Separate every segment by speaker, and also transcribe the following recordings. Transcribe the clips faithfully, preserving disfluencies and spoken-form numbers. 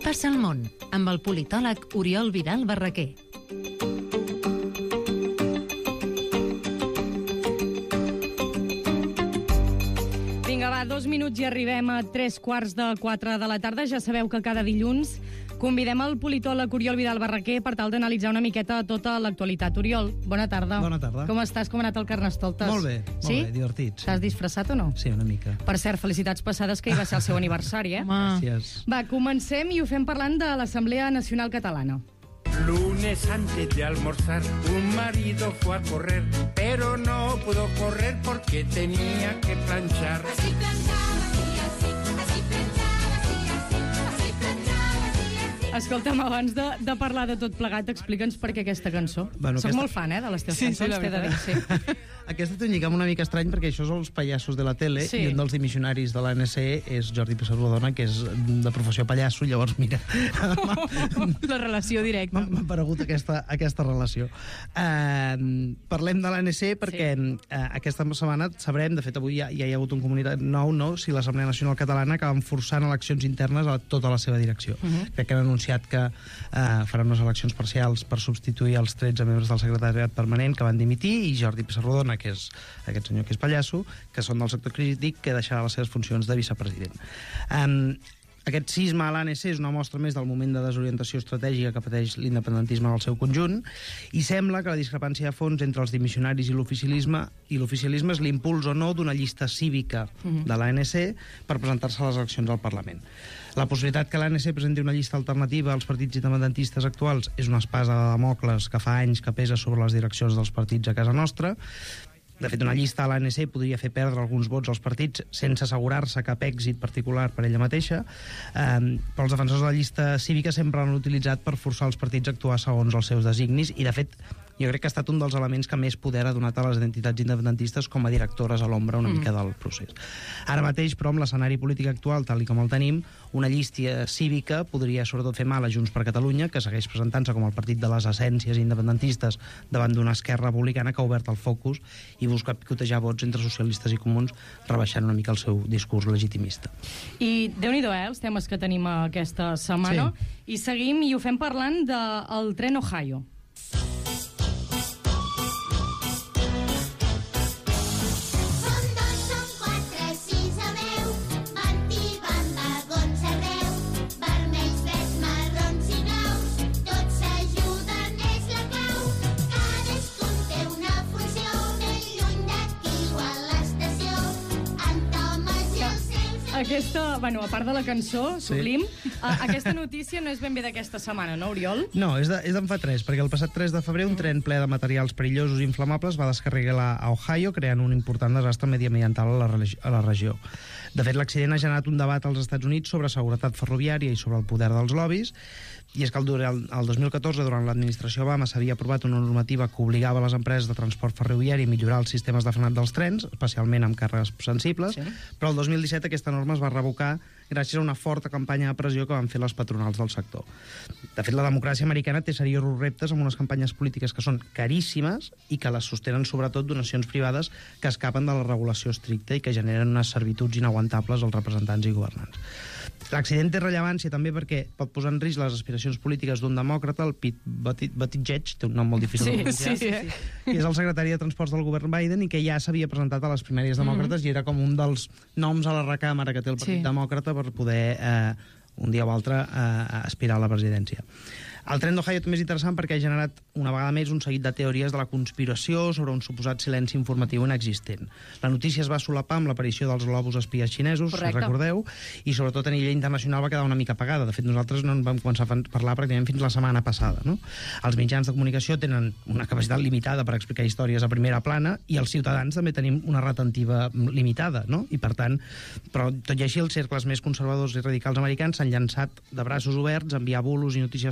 Speaker 1: passa al món, amb el politòleg Oriol Vidal Barraquer.
Speaker 2: Vinga, va, dos minuts i arribem a tres quarts de quatre de la tarda. Ja sabeu que cada dilluns convidem el politòleg Oriol Vidal Barraquer per tal d'analitzar una miqueta tota l'actualitat. Oriol, bona tarda.
Speaker 3: Bona tarda.
Speaker 2: Com estàs? Com ha anat el Carnestoltes?
Speaker 3: Molt bé, molt
Speaker 2: sí?
Speaker 3: bé, divertit. Sí.
Speaker 2: T'has disfressat o no?
Speaker 3: Sí, una mica.
Speaker 2: Per cert, felicitats passades, que hi va ser el seu aniversari, eh?
Speaker 3: Gràcies.
Speaker 2: Va, comencem i ho fem parlant de l'Assemblea Nacional Catalana.
Speaker 4: Lunes antes de almorzar, un marido fue a correr, pero no pudo correr porque tenía que planchar.
Speaker 5: Así planchaba, así, así, así planchaba, así, así, así planchaba, así, así.
Speaker 2: Escolta'm, abans de, de parlar de tot plegat, explica'ns per què aquesta cançó.
Speaker 3: Bueno,
Speaker 2: Soc
Speaker 3: aquesta-
Speaker 2: molt fan, eh, de les teves
Speaker 3: Sí, sí,
Speaker 2: cançons,
Speaker 3: la
Speaker 2: t'he de dir. Sí.
Speaker 3: Aquesta té un lligam una mica estrany perquè això són els pallassos de la tele
Speaker 2: Sí.
Speaker 3: i un dels dimissionaris de l'A N C és Jordi Pessarrodona, que és de professió pallasso, llavors mira,
Speaker 6: La relació directa.
Speaker 3: m'ha m'ha aparegut aquesta, aquesta relació. Uh, parlem de l'A N C perquè sí. uh, aquesta setmana sabrem, de fet avui ja, ja hi ha hagut un comunicat nou, no? Si l'Assemblea Nacional Catalana acaben forçant eleccions internes a tota la seva direcció. Uh -huh. Crec que han anunciat que uh, faran unes eleccions parcials per substituir els tretze membres del secretariat permanent que van dimitir, i Jordi Pessarrodona, que és aquest senyor que és pallasso, que són del sector crític, que deixarà les seves funcions de vicepresident. Um, Aquest cisma a l'A N C és una mostra més del moment de desorientació estratègica que pateix l'independentisme en el seu conjunt, i sembla que la discrepància de fons entre els dimissionaris i l'oficialisme i l'oficialisme és l'impuls o no d'una llista cívica de l'A N C per presentar-se a les eleccions al Parlament. La possibilitat que l'A N C presenti una llista alternativa als partits independentistes actuals és una espasa de Damocles que fa anys que pesa sobre les direccions dels partits a casa nostra. De fet, una llista a l'A N C podria fer perdre alguns vots als partits sense assegurar-se cap èxit particular per ella mateixa, eh, però els defensors de la llista cívica sempre l'han utilitzat per forçar els partits a actuar segons els seus designis, i de fet jo crec que ha estat un dels elements que més poder ha donat a les entitats independentistes com a directores a l'ombra una mm. mica del procés. Ara mateix, però, amb l'escenari polític actual, tal i com el tenim, una llista cívica podria sobretot fer mal a Junts per Catalunya, que segueix presentant-se com el partit de les essències independentistes davant d'una esquerra republicana que ha obert el focus i busca picotejar vots entre socialistes i comuns, rebaixant una mica el seu discurs legitimista.
Speaker 2: I Déu-n'hi-do, eh, els temes que tenim aquesta setmana.
Speaker 3: Sí.
Speaker 2: I seguim i ho fem parlant del tren Ohio.
Speaker 5: Són dos, són quatre, sis o deu, Martí van vagons arreu, vermells, verds, marrons i blaus, tots s'ajuden, és la clau. Cadascun té una funció, ben lluny d'aquí o a l'estació, en Thomas i els seus...
Speaker 2: Aquesta, bueno, a part de la cançó,
Speaker 3: Sí.
Speaker 2: sublim, a, aquesta notícia no és ben bé d'aquesta setmana, no, Oriol?
Speaker 3: No, és d'en de, és d'en fa tres, perquè el passat tres de febrer un tren ple de materials perillosos i inflamables va descarrilar a Ohio, creant un important desastre mediambiental a la, regi- a la regió. De fet, l'accident ha generat un debat als Estats Units sobre seguretat ferroviària i sobre el poder dels lobbies, i és que el, el, el dos mil catorze, durant l'administració Obama, s'havia aprovat una normativa que obligava les empreses de transport ferroviari a millorar els sistemes de frenat dels trens, especialment amb càrregues sensibles,
Speaker 2: Sí.
Speaker 3: però el dos mil disset aquesta norma es va revocar gràcies a una forta campanya de pressió que van fer les patronals del sector. De fet, la democràcia americana té seriosos reptes amb unes campanyes polítiques que són caríssimes i que les sostenen sobretot donacions privades que escapen de la regulació estricta i que generen unes servituds inaguantables als representants i governants. L'accident té rellevància també perquè pot posar en risc les aspiracions polítiques d'un demòcrata, el Pete Buttigieg, té un nom molt difícil
Speaker 2: Sí,
Speaker 3: de pronunciar,
Speaker 2: sí, sí.
Speaker 3: que és el secretari de Transports del govern Biden i que ja s'havia presentat a les primàries demòcrates mm -hmm. i era com un dels noms a la recàmera que té el Partit
Speaker 6: Sí.
Speaker 3: Demòcrata per poder, eh, un dia o altre, eh, aspirar a la presidència. El tren d'Ohio també és interessant perquè ha generat una vegada més un seguit de teories de la conspiració sobre un suposat silenci informatiu inexistent. La notícia es va solapar amb l'aparició dels globus espies xinesos,
Speaker 2: Correcte.
Speaker 3: si recordeu, i sobretot a nivell internacional va quedar una mica apagada. De fet, nosaltres no en vam començar a parlar pràcticament fins la setmana passada. No? Els mitjans de comunicació tenen una capacitat limitada per explicar històries a primera plana i els ciutadans també tenim una retentiva limitada, no? I per tant, però tot i així els cercles més conservadors i radicals americans s'han llançat de braços oberts a enviar bulos i notícies falses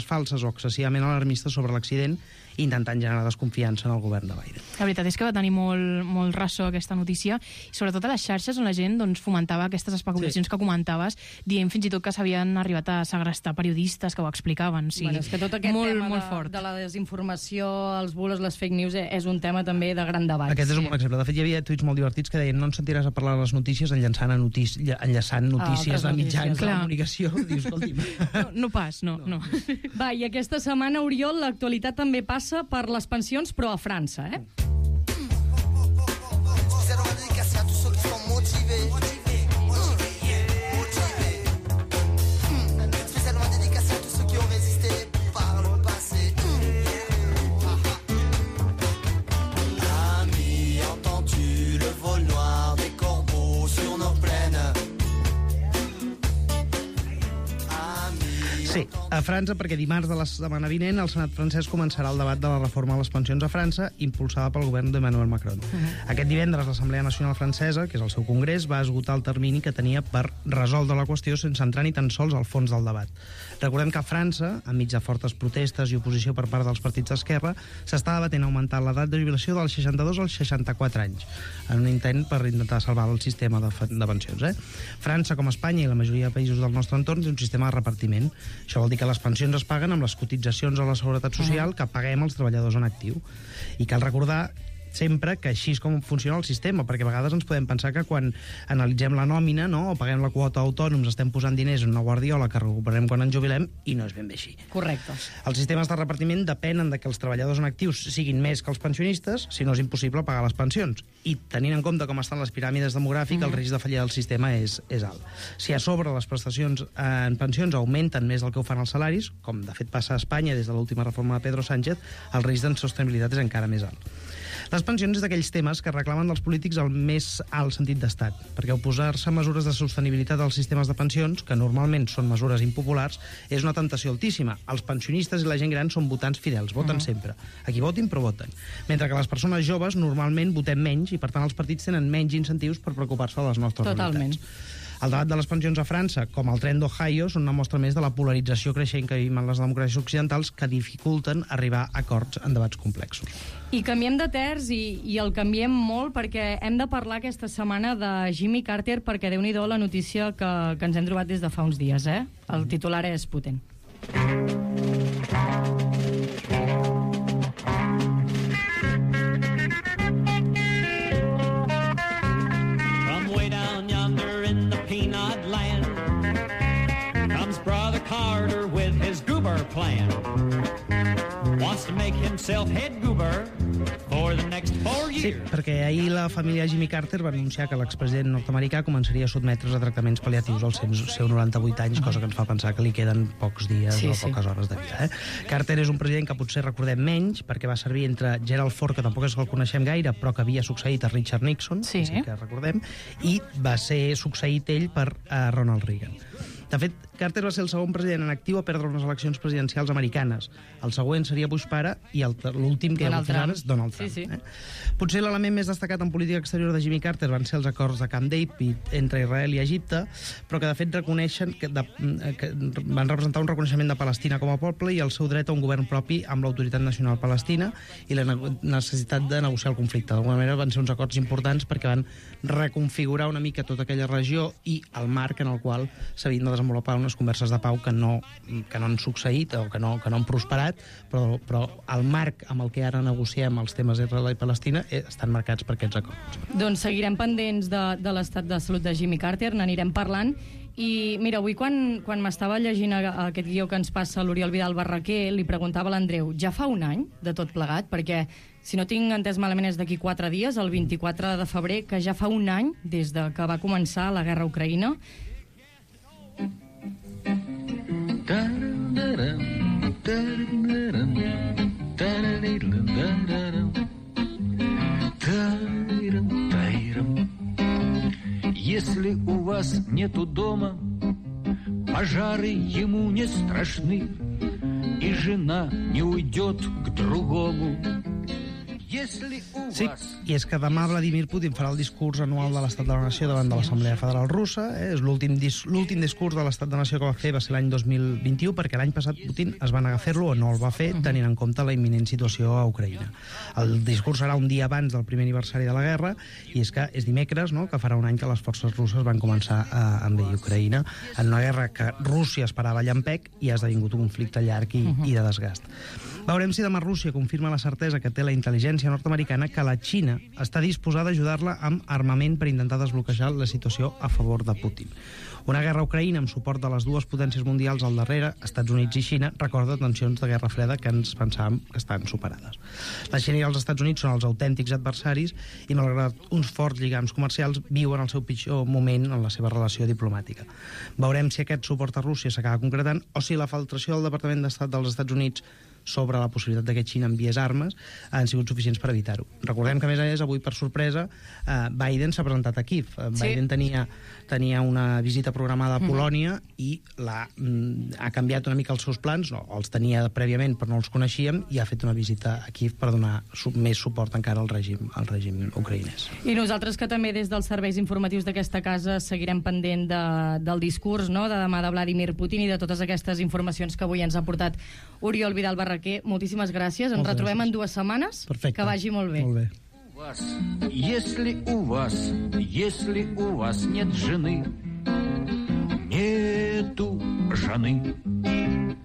Speaker 3: o excessivament alarmistes sobre l'accident, intentant generar desconfiança en el govern de Biden.
Speaker 6: La veritat és que va tenir molt, molt ressò aquesta notícia, i sobretot a les xarxes on la gent doncs, fomentava aquestes especulacions sí. que comentaves, dient fins i tot que s'havien arribat a segrestar periodistes que ho explicaven. O sigui,
Speaker 2: bueno, és que tot aquest
Speaker 6: molt,
Speaker 2: tema
Speaker 6: molt
Speaker 2: de,
Speaker 6: fort.
Speaker 2: de la desinformació, els bulos, les fake news, és un tema també de gran debat.
Speaker 3: Aquest és un
Speaker 2: sí.
Speaker 3: bon exemple. De fet, hi havia tuits molt divertits que deien no ens sentiràs a parlar de les notícies enllaçant, a notícies, enllaçant notícies
Speaker 2: ah,
Speaker 3: a mitjans de
Speaker 6: clar.
Speaker 3: comunicació. Dius, escolti'm.
Speaker 6: No, no pas, no, no. no.
Speaker 2: Va, i aquesta setmana, Oriol, l'actualitat també passa per les pensions, però a França, eh?
Speaker 3: Sí, a França, perquè dimarts de la setmana vinent el Senat francès començarà el debat de la reforma de les pensions a França, impulsada pel govern d'Emmanuel Macron. Uh-huh. Aquest divendres l'Assemblea Nacional Francesa, que és el seu congrés, va esgotar el termini que tenia per resoldre la qüestió sense entrar ni tan sols al fons del debat. Recordem que a França, enmig de fortes protestes i oposició per part dels partits d'esquerra, s'està debatent augmentar l'edat de jubilació dels seixanta-dos als seixanta-quatre anys, en un intent per intentar salvar el sistema de, de pensions. Eh? França, com Espanya i la majoria de països del nostre entorn, té un sistema de repartiment. Això vol dir que les pensions es paguen amb les cotitzacions a la Seguretat Social que paguem els treballadors en actiu. I cal recordar sempre que així és com funciona el sistema, perquè a vegades ens podem pensar que quan analitzem la nòmina, no, o paguem la quota autònoms, estem posant diners en una guardiola que recuperem quan ens jubilem, i no és ben bé així.
Speaker 2: Correcte.
Speaker 3: Els sistemes de repartiment depenen de que els treballadors en actius siguin més que els pensionistes, si no és impossible pagar les pensions. I tenint en compte com estan les piràmides demogràfiques, mm. el risc de fallir del sistema és, és alt. Si a sobre les prestacions en pensions augmenten més del que ho fan els salaris, com de fet passa a Espanya des de l'última reforma de Pedro Sánchez, el risc d'insostenibilitat és encara més alt. Les pensions és d'aquells temes que reclamen dels polítics el més alt sentit d'estat, perquè oposar-se a mesures de sostenibilitat als sistemes de pensions, que normalment són mesures impopulars, és una tentació altíssima. Els pensionistes i la gent gran són votants fidels, voten uh-huh. sempre. Aquí votin, però voten. Mentre que les persones joves normalment votem menys i, per tant, els partits tenen menys incentius per preocupar-se de les nostres
Speaker 2: Totalment.
Speaker 3: realitats. El debat de les pensions a França, com el tren d'Ohio, són una mostra més de la polarització creixent que vivim en les democràcies occidentals que dificulten arribar a acords en debats complexos.
Speaker 2: I canviem de terç i, i el canviem molt perquè hem de parlar aquesta setmana de Jimmy Carter, perquè déu-n'hi-do la notícia que, que ens hem trobat des de fa uns dies, eh? El titular és potent.
Speaker 7: Carter with his goober plan wants to make himself head goober for the next four years.
Speaker 3: Sí, perquè ahir la família Jimmy Carter va anunciar que l'expresident nord-americà començaria a sotmetre's a tractaments pal·liatius als seus noranta-vuit anys, cosa que ens fa pensar que li queden pocs dies
Speaker 2: sí,
Speaker 3: o
Speaker 2: sí.
Speaker 3: poques hores de vida. Eh? Carter és un president que potser recordem menys, perquè va servir entre Gerald Ford, que tampoc és que el coneixem gaire, però que havia succeït a Richard Nixon,
Speaker 6: sí.
Speaker 3: sí que recordem, i va ser succeït ell per uh, Ronald Reagan. De fet, Carter va ser el segon president en actiu a perdre unes eleccions presidencials americanes. El següent seria Bush pare i l'últim que hi ha hagut fins ara és Donald Trump. Sí, sí. Eh? Potser l'element més destacat en política exterior de Jimmy Carter van ser els acords de Camp David entre Israel i Egipte, però que de fet reconeixen que, de, que van representar un reconeixement de Palestina com a poble i el seu dret a un govern propi amb l'autoritat nacional palestina i la necessitat de negociar el conflicte. D'alguna manera van ser uns acords importants perquè van reconfigurar una mica tota aquella regió i el marc en el qual s'havien de desenvolupar unes converses de pau que no, que no han succeït o que no, que no han prosperat, però, però el marc amb el que ara negociem els temes d'Israel i Palestina eh, estan marcats per aquests acords.
Speaker 2: Doncs seguirem pendents de, de l'estat de salut de Jimmy Carter, n'anirem parlant. I mira, avui quan, quan m'estava llegint aquest guió que ens passa l'Oriol Vidal Barraquer, li preguntava a l'Andreu, ja fa un any de tot plegat? Perquè, si no tinc entès malament, és d'aquí quatre dies, el vint-i-quatre de febrer, que ja fa un any des de que va començar la guerra a Ucraïna.
Speaker 8: Если у вас нету дома, пожары ему не страшны, и жена не уйдет к другому.
Speaker 3: Sí, i és que demà Vladimir Putin farà el discurs anual de l'Estat de la Nació davant de l'Assemblea Federal Russa. Eh? És l'últim dis l'últim discurs de l'Estat de la Nació que va fer va ser l'any dos mil vint-i-u, perquè l'any passat Putin es va negar a fer-lo o no el va fer, tenint en compte la imminent situació a Ucraïna. El discurs serà un dia abans del primer aniversari de la guerra, i és que és dimecres, no?, que farà un any que les forces russes van començar a envair Ucraïna, en una guerra que Rússia esperava llampec i ha esdevingut un conflicte llarg i, i de desgast. Veurem si demà Rússia confirma la certesa que té la intel·ligència nord-americana que la Xina està disposada a ajudar-la amb armament per intentar desbloquejar la situació a favor de Putin. Una guerra a Ucraïna amb suport de les dues potències mundials al darrere, Estats Units i Xina, recorda tensions de Guerra Freda que ens pensàvem que estan superades. La Xina i els Estats Units són els autèntics adversaris i, malgrat uns forts lligams comercials, viuen el seu pitjor moment en la seva relació diplomàtica. Veurem si aquest suport a Rússia s'acaba concretant o si la filtració del Departament d'Estat dels Estats Units sobre la possibilitat que Xina enviés armes han sigut suficients per evitar-ho. Recordem que, a més a més, avui, per sorpresa, eh, Biden s'ha presentat a Kiev. Eh, sí. Biden tenia, tenia una visita programada a Polònia mm. i la, mm, ha canviat una mica els seus plans, no, els tenia prèviament però no els coneixíem, i ha fet una visita a Kiev per donar su més suport encara al règim, al règim ucraïnès.
Speaker 2: I nosaltres, que també des dels serveis informatius d'aquesta casa seguirem pendent de, del discurs, no?, de demà de Vladimir Putin i de totes aquestes informacions que avui ens ha portat Oriol Vidal Barraquer. Moltíssimes gràcies. Ens
Speaker 3: Moltes
Speaker 2: retrobem
Speaker 3: gràcies.
Speaker 2: en dues setmanes.
Speaker 3: Perfecte.
Speaker 2: Que vagi molt bé.
Speaker 3: Molt bé.
Speaker 8: Если у вас, если у вас нет жены, нету жены.